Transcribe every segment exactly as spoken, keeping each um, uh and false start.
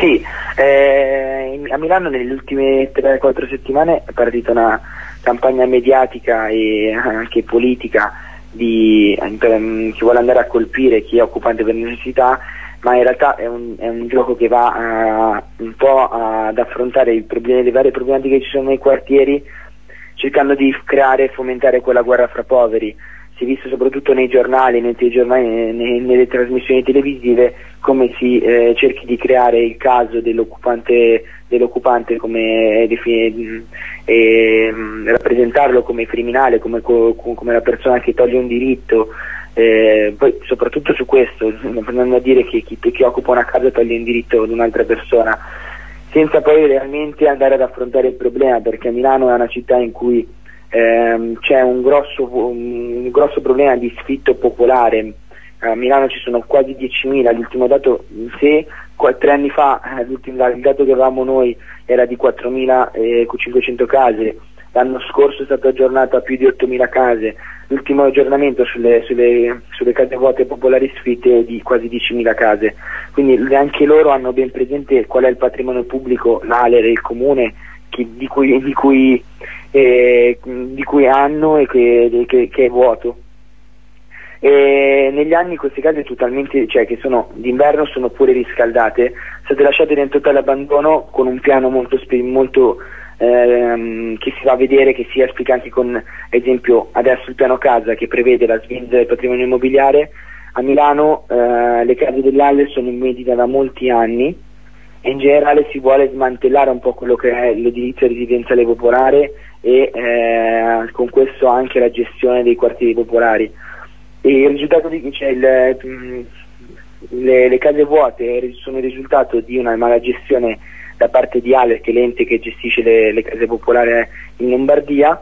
Sì, eh, a Milano nelle ultime tre quattro settimane è partita una campagna mediatica e anche politica di, per, che vuole andare a colpire chi è occupante per necessità, ma in realtà è un, è un gioco che va a, un po' ad affrontare i problemi, le varie problematiche che ci sono nei quartieri, cercando di creare e fomentare quella guerra fra poveri. Si è visto soprattutto nei giornali, nei telegiornali, nei, nelle trasmissioni televisive, come si eh, cerchi di creare il caso dell'occupante, dell'occupante come eh, eh, rappresentarlo come criminale, come, come la persona che toglie un diritto. Eh, poi soprattutto su questo, andando a dire che chi, chi occupa una casa toglie un diritto ad un'altra persona, senza poi realmente andare ad affrontare il problema, perché Milano è una città in cui ehm, c'è un grosso, un grosso problema di sfitto popolare. A Milano ci sono quasi diecimila, l'ultimo dato, se tre anni fa l'ultimo, il dato che avevamo noi era di quattromilacinquecento case, l'anno scorso è stato aggiornato a più di ottomila case, l'ultimo aggiornamento sulle, sulle, sulle case vuote popolari sfitte è di quasi diecimila case, quindi anche loro hanno ben presente qual è il patrimonio pubblico, l'A L E R e il comune che, di, cui, di, cui, eh, di cui hanno e che, che, che è vuoto. E negli anni queste case totalmente, cioè che sono d'inverno, sono pure riscaldate, sono state lasciate in totale abbandono con un piano molto, molto ehm, che si va a vedere, che si esplica anche con, ad esempio, adesso il piano casa che prevede la svendita del patrimonio immobiliare. A Milano eh, le case dell'A L E sono in vendita da molti anni e in generale si vuole smantellare un po' quello che è l'edilizia residenziale popolare e eh, con questo anche la gestione dei quartieri popolari. E il risultato di, cioè il, le, le case vuote sono il risultato di una mala gestione da parte di A L E R, che è l'ente che gestisce le, le case popolari in Lombardia,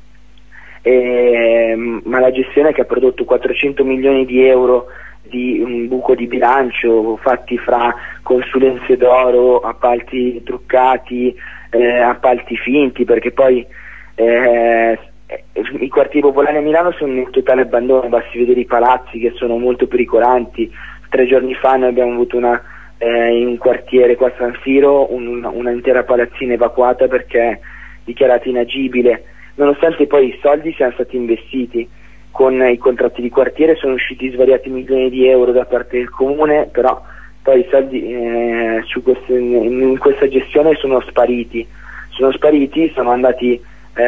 e, mala gestione che ha prodotto quattrocento milioni di euro di un buco di bilancio fatti fra consulenze d'oro, appalti truccati, eh, appalti finti, perché poi eh, i quartieri popolari a Milano sono in totale abbandono, basti vedere i palazzi che sono molto pericolanti. Tre giorni fa noi abbiamo avuto una, eh, in un quartiere qua a San Siro un, una intera palazzina evacuata perché dichiarata inagibile, nonostante poi i soldi siano stati investiti. Con i contratti di quartiere sono usciti svariati milioni di euro da parte del comune, però poi i soldi eh, su questo, in questa gestione sono spariti, sono spariti, sono andati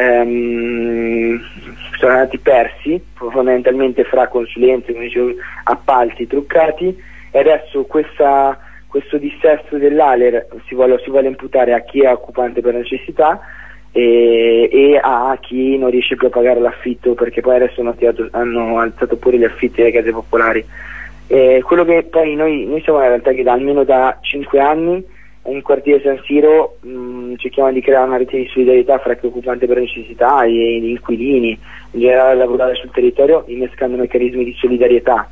Ehm, sono andati persi fondamentalmente fra consulenze, come dicevo, appalti truccati, e adesso questa, questo dissesto dell'A L E R si vuole, si vuole imputare a chi è occupante per necessità e, e a chi non riesce più a pagare l'affitto, perché poi adesso hanno, tirato, hanno alzato pure gli affitti delle case popolari. E quello che poi noi, noi siamo una realtà che da almeno da cinque anni in quartiere San Siro mh, cerchiamo di creare una rete di solidarietà fra chi è occupante per necessità e gli inquilini, in generale lavorare sul territorio innescando meccanismi di solidarietà.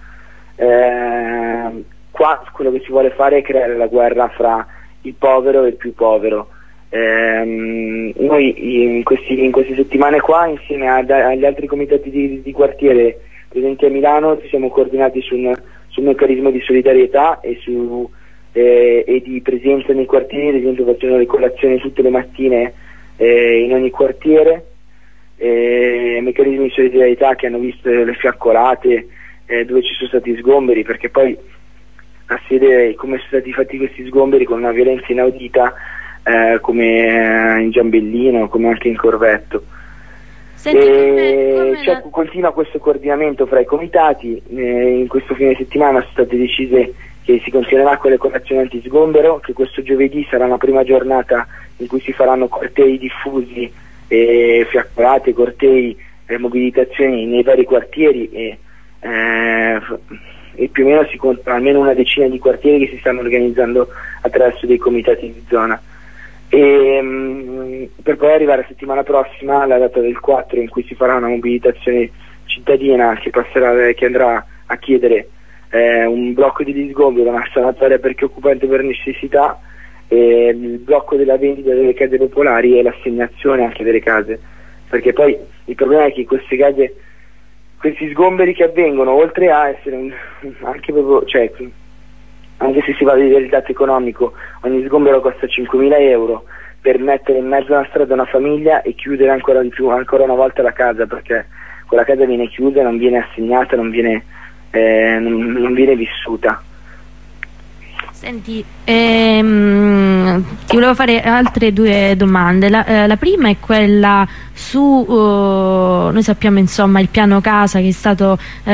Eh, qua quello che si vuole fare è creare la guerra fra il povero e il più povero. Eh, noi in, questi, in queste settimane qua, insieme ad, agli altri comitati di, di quartiere presenti a Milano, ci siamo coordinati su un, su un meccanismo di solidarietà e su Eh, e di presenza nei quartieri. Ad esempio facciamo le colazioni tutte le mattine eh, in ogni quartiere, eh, meccanismi di solidarietà che hanno visto le fiaccolate eh, dove ci sono stati sgomberi, perché poi a vedere come sono stati fatti questi sgomberi con una violenza inaudita eh, come in Giambellino, come anche in Corvetto. Senti, e come, come cioè, la... continua questo coordinamento fra i comitati. Eh, in questo fine settimana sono state decise che si continuerà con le colazioni antisgombero, che questo giovedì sarà la prima giornata in cui si faranno cortei diffusi, e fiaccolate, cortei, e mobilitazioni nei vari quartieri e, eh, e più o meno si contano almeno una decina di quartieri che si stanno organizzando attraverso dei comitati di zona. E, mh, per poi arrivare la settimana prossima alla data del quattro, in cui si farà una mobilitazione cittadina che, passerà, che andrà a chiedere Eh, un blocco di disgombero, una sanatoria per chi è occupante per necessità, e il blocco della vendita delle case popolari e l'assegnazione anche delle case, perché poi il problema è che queste case, questi sgomberi che avvengono, oltre a essere un, anche proprio, cioè, anche se si va a vedere il dato economico, ogni sgombero costa cinquemila euro, per mettere in mezzo alla strada una famiglia e chiudere ancora di più, ancora una volta la casa, perché quella casa viene chiusa, non viene assegnata, non viene, eh, non, non viene vissuta. Senti, ehm, ti volevo fare altre due domande. La, eh, la prima è quella su, uh, noi sappiamo insomma il piano casa che è stato, eh,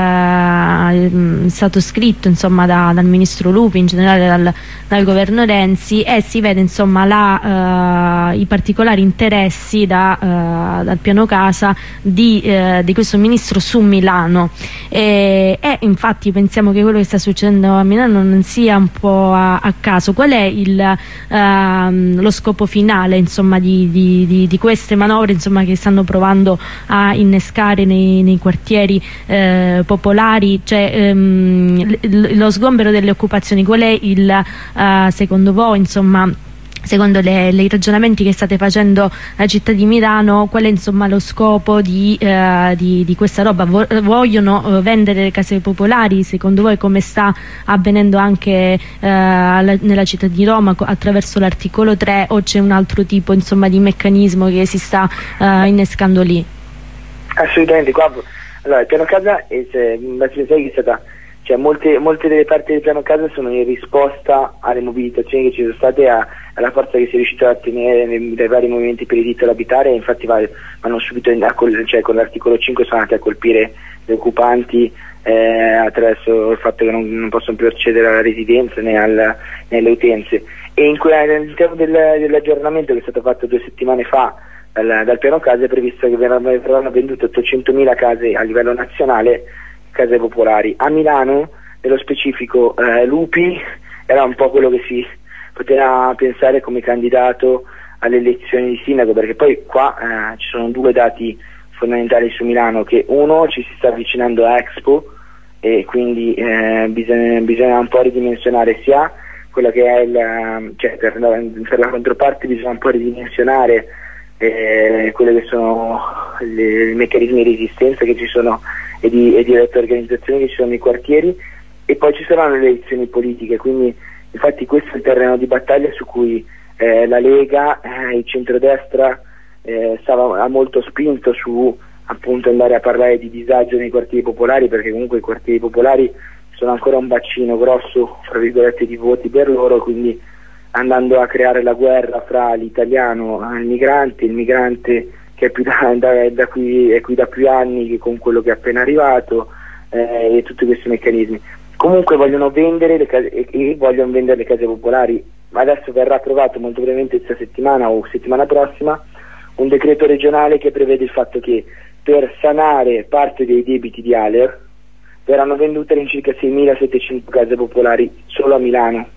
è stato scritto insomma da, dal ministro Lupi, in generale dal, dal governo Renzi, e si vede insomma la, uh, i particolari interessi da, uh, dal piano casa di, uh, di questo ministro su Milano, e, e infatti pensiamo che quello che sta succedendo a Milano non sia un po' a, a caso. Qual è il, uh, lo scopo finale insomma di, di, di, di queste manovre insomma che stanno provando a innescare nei, nei quartieri eh, popolari, cioè ehm, lo sgombero delle occupazioni? Qual è il uh, secondo voi insomma, secondo le, le, i ragionamenti che state facendo la città di Milano, qual è insomma lo scopo di, eh, di, di questa roba? Vogliono eh, vendere le case popolari, secondo voi, come sta avvenendo anche eh, alla, nella città di Roma attraverso l'articolo tre, o c'è un altro tipo insomma di meccanismo che si sta eh, innescando lì? Assolutamente, qua allora il piano casa è, cioè, che è stata, cioè, molte, molte delle parti del piano casa sono in risposta alle mobilitazioni che ci sono state, a, alla forza che si è riuscito a ottenere nei, nei vari movimenti per il diritto all'abitare, e infatti va, vanno subito in, a col, cioè, con l'articolo cinque sono andati a colpire gli occupanti eh, attraverso il fatto che non, non possono più accedere alla residenza né, al, né alle utenze, e in all'interno del, dell'aggiornamento che è stato fatto due settimane fa dal, dal piano casa è previsto che verranno vendute ottocentomila case a livello nazionale, case popolari. A Milano, nello specifico, eh, Lupi era un po' quello che si poteva pensare come candidato alle elezioni di sindaco, perché poi qua eh, ci sono due dati fondamentali su Milano, che uno, ci si sta avvicinando a Expo, e quindi eh, bisogna, bisogna un po' ridimensionare sia quella che è il, cioè per la, per la controparte bisogna un po' ridimensionare eh, quelli che sono le, i meccanismi di resistenza che ci sono e di, e di organizzazioni che ci sono nei quartieri, e poi ci saranno le elezioni politiche, quindi infatti questo è il terreno di battaglia su cui eh, la Lega, eh, il centrodestra eh, stava, ha molto spinto su appunto andare a parlare di disagio nei quartieri popolari, perché comunque i quartieri popolari sono ancora un bacino grosso fra virgolette di voti per loro, quindi andando a creare la guerra fra l'italiano e il migrante, il migrante che è, più da, da, da qui, è qui da più anni che con quello che è appena arrivato, eh, e tutti questi meccanismi. Comunque vogliono vendere le case, e, e vogliono vendere le case popolari. Adesso verrà approvato molto brevemente questa settimana o settimana prossima un decreto regionale che prevede il fatto che per sanare parte dei debiti di Aler verranno vendute all'incirca seimilasettecento case popolari solo a Milano,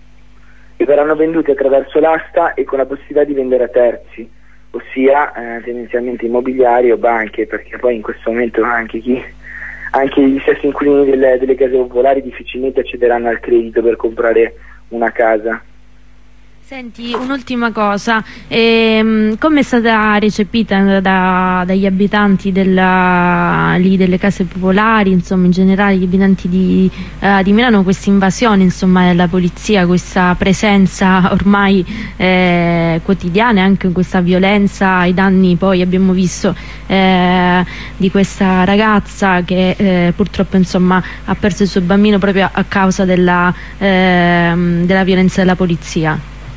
e verranno vendute attraverso l'asta e con la possibilità di vendere a terzi, ossia eh, tendenzialmente immobiliari o banche, perché poi in questo momento anche chi anche gli stessi inquilini delle, delle case popolari difficilmente accederanno al credito per comprare una casa. Senti, un'ultima cosa, ehm, come è stata recepita da, dagli abitanti della, lì delle case popolari, insomma in generale gli abitanti di, uh, di Milano, questa invasione insomma della polizia, questa presenza ormai eh, quotidiana, e anche questa violenza ai danni, poi abbiamo visto eh, di questa ragazza che eh, purtroppo insomma ha perso il suo bambino proprio a, a causa della, eh, della violenza della polizia?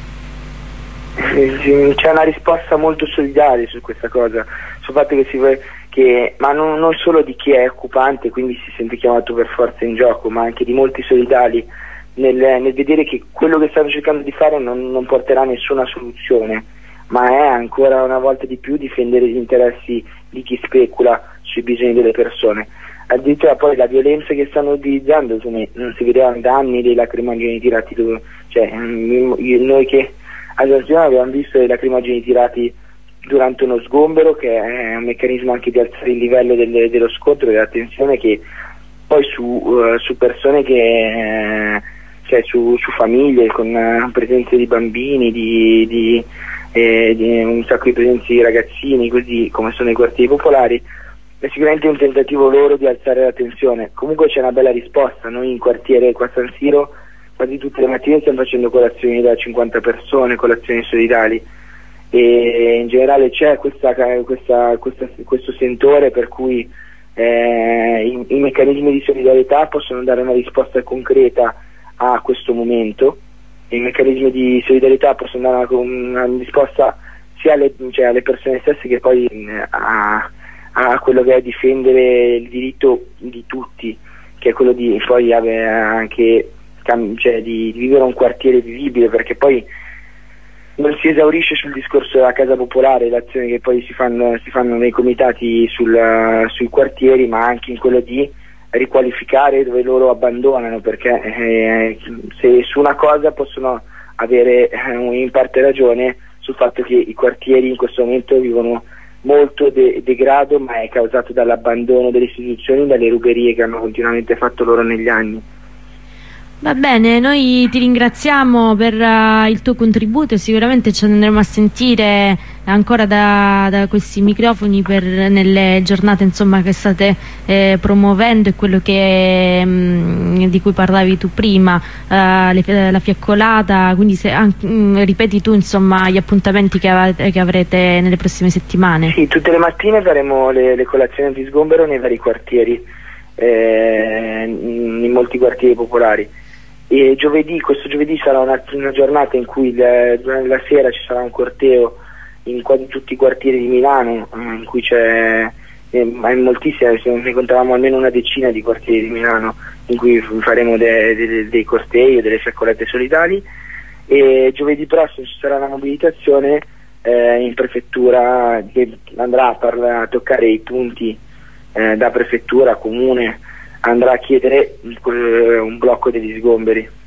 C'è una risposta molto solidale su questa cosa, sul fatto che si vuole che, ma non, non solo di chi è occupante, quindi si sente chiamato per forza in gioco, ma anche di molti solidali nel, nel vedere che quello che stanno cercando di fare non, non porterà a nessuna soluzione, ma è ancora una volta di più difendere gli interessi di chi specula sui bisogni delle persone. Addirittura poi la violenza che stanno utilizzando, come non si vedevano da anni, dei lacrimogeni tirati, cioè noi che allora, abbiamo visto i lacrimogeni tirati durante uno sgombero, che è un meccanismo anche di alzare il livello del, dello scontro, della tensione, che poi su, uh, su persone che, uh, cioè su, su famiglie con uh, presenze di bambini, di, di, eh, di un sacco di presenze di ragazzini, così come sono i quartieri popolari, è sicuramente un tentativo loro di alzare la tensione. Comunque c'è una bella risposta. Noi in quartiere qua a San Siro quasi tutte le mattine stiamo facendo colazioni da cinquanta persone, colazioni solidali, e in generale c'è questa, questa, questa, questo sentore per cui eh, i, i meccanismi di solidarietà possono dare una risposta concreta a questo momento, e i meccanismi di solidarietà possono dare una, una risposta sia alle, cioè alle persone stesse che poi a, a quello che è difendere il diritto di tutti, che è quello di poi avere anche cioè, di, di vivere un quartiere vivibile, perché poi non si esaurisce sul discorso della casa popolare, le azioni che poi si fanno, si fanno nei comitati sul, sui quartieri, ma anche in quello di riqualificare dove loro abbandonano, perché eh, se su una cosa possono avere eh, in parte ragione sul fatto che i quartieri in questo momento vivono molto de degrado, ma è causato dall'abbandono delle istituzioni, dalle ruberie che hanno continuamente fatto loro negli anni. Va bene, noi ti ringraziamo per uh, il tuo contributo, e sicuramente ci andremo a sentire ancora da, da questi microfoni per, nelle giornate insomma, che state eh, promuovendo, e quello che, mh, di cui parlavi tu prima, uh, le, la fiaccolata, quindi se, anche, mh, ripeti tu insomma, gli appuntamenti che, avete, che avrete nelle prossime settimane. Sì, tutte le mattine faremo le, le colazioni di sgombero nei vari quartieri, eh, in molti quartieri popolari. E giovedì, questo giovedì sarà una, una giornata in cui le, durante la sera ci sarà un corteo in quasi tutti i quartieri di Milano, in cui c'è eh, in moltissime, ne contavamo almeno una decina di quartieri di Milano in cui faremo de, de, dei cortei o delle fiaccolate solidali. E giovedì prossimo ci sarà una mobilitazione eh, in prefettura che andrà a, parla, a toccare i punti eh, da prefettura a comune, andrà a chiedere un blocco degli sgomberi.